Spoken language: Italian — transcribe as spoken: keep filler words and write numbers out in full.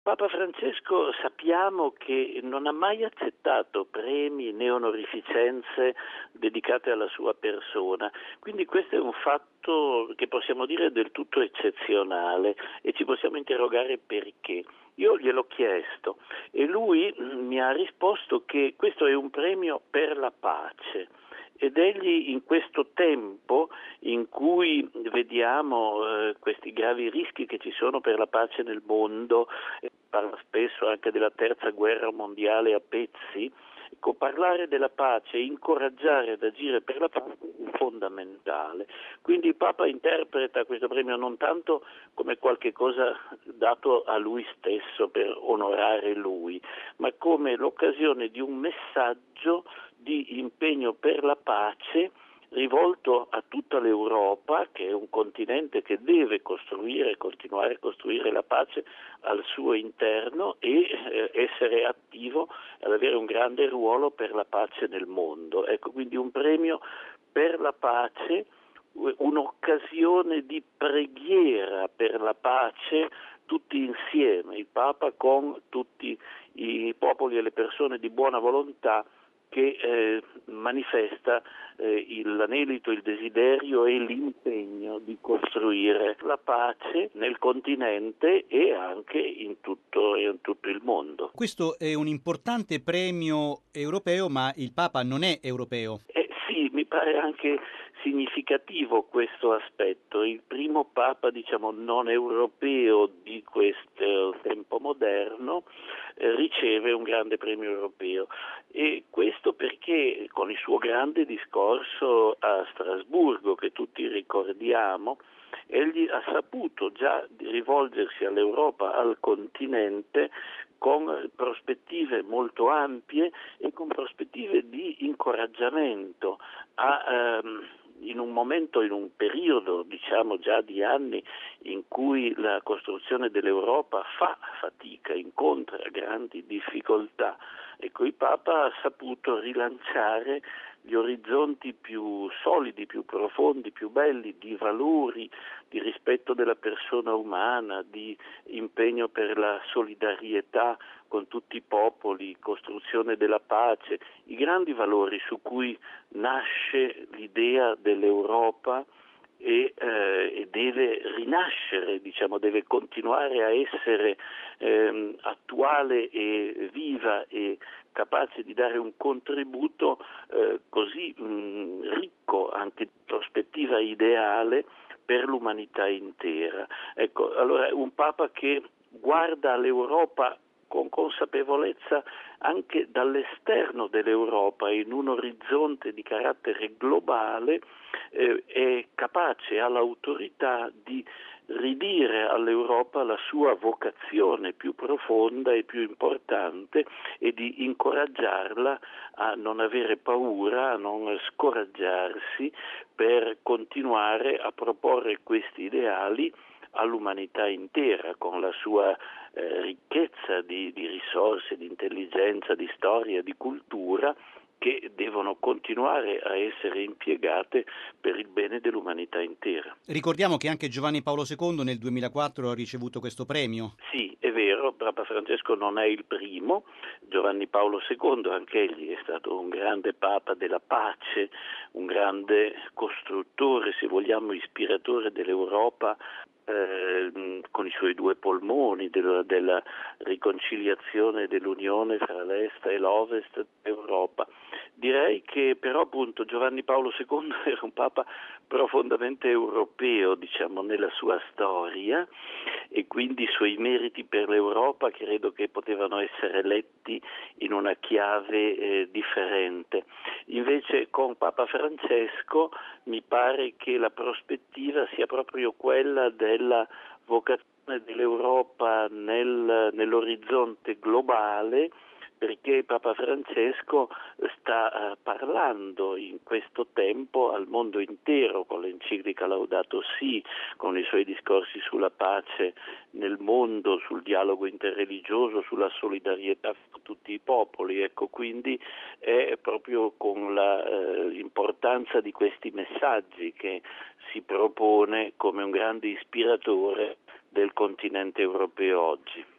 Papa Francesco sappiamo che non ha mai accettato premi né onorificenze dedicate alla sua persona, quindi questo è un fatto che possiamo dire del tutto eccezionale e ci possiamo interrogare perché. Io gliel'ho chiesto e lui mi ha risposto che questo è un premio per la pace. Ed egli in questo tempo in cui vediamo eh, questi gravi rischi che ci sono per la pace nel mondo, e parla spesso anche della terza guerra mondiale a pezzi, ecco, parlare della pace e incoraggiare ad agire per la pace è fondamentale. Quindi il Papa interpreta questo premio non tanto come qualche cosa dato a lui stesso per onorare lui, ma come l'occasione di un messaggio di impegno per la pace rivolto a tutta l'Europa, che è un continente che deve costruire, continuare a costruire la pace al suo interno e eh, essere attivo ad avere un grande ruolo per la pace nel mondo. Ecco, quindi un premio per la pace, un'occasione di preghiera per la pace tutti insieme, il Papa con tutti i popoli e le persone di buona volontà che eh, manifesta eh, il, l'anelito, il desiderio e l'impegno di costruire la pace nel continente e anche in tutto, in tutto il mondo. Questo è un importante premio europeo, ma il Papa non è europeo. Eh, sì, mi pare anche significativo questo aspetto. Il primo Papa, diciamo, non europeo di questo tempo moderno eh, riceve un grande premio europeo e questo perché con il suo grande discorso a Strasburgo, che tutti ricordiamo, egli ha saputo già rivolgersi all'Europa, al continente, con prospettive molto ampie e con prospettive di incoraggiamento a, ehm, in un momento, in un periodo, diciamo già di anni, in cui la costruzione dell'Europa fa fatica, incontra grandi difficoltà. Ecco, il Papa ha saputo rilanciare gli orizzonti più solidi, più profondi, più belli, di valori, di rispetto della persona umana, di impegno per la solidarietà con tutti i popoli, costruzione della pace, i grandi valori su cui nasce l'idea dell'Europa e, eh, e deve rinascere, diciamo, deve continuare a essere ehm, attuale e viva e capace di dare un contributo eh, così mh, ricco anche di prospettiva ideale per l'umanità intera. Ecco, allora un Papa che guarda all'Europa con consapevolezza anche dall'esterno dell'Europa in un orizzonte di carattere globale, eh, è capace, ha l'autorità di ridire all'Europa la sua vocazione più profonda e più importante e di incoraggiarla a non avere paura, a non scoraggiarsi per continuare a proporre questi ideali all'umanità intera con la sua eh, ricchezza di, di risorse, di intelligenza, di storia, di cultura che devono continuare a essere impiegate per il bene dell'umanità intera. Ricordiamo che anche Giovanni Paolo secondo nel duemilaquattro ha ricevuto questo premio. Sì, è vero, Papa Francesco non è il primo, Giovanni Paolo secondo, anche egli è stato un grande Papa della pace, un grande costruttore, se vogliamo, ispiratore dell'Europa, eh, con i suoi due polmoni della, della riconciliazione dell'unione fra l'est e l'ovest d'Europa. Direi che però appunto Giovanni Paolo secondo era un Papa profondamente europeo, diciamo, nella sua storia e quindi i suoi meriti per l'Europa credo che potevano essere letti in una chiave eh, differente. Invece con Papa Francesco mi pare che la prospettiva sia proprio quella della vocazione dell'Europa nel, nell'orizzonte globale, perché Papa Francesco sta eh, parlando in questo tempo al mondo intero con l'enciclica Laudato Si, con i suoi discorsi sulla pace nel mondo, sul dialogo interreligioso, sulla solidarietà con tutti i popoli. Ecco, quindi è proprio con l'importanza eh, di questi messaggi che si propone come un grande ispiratore del continente europeo oggi.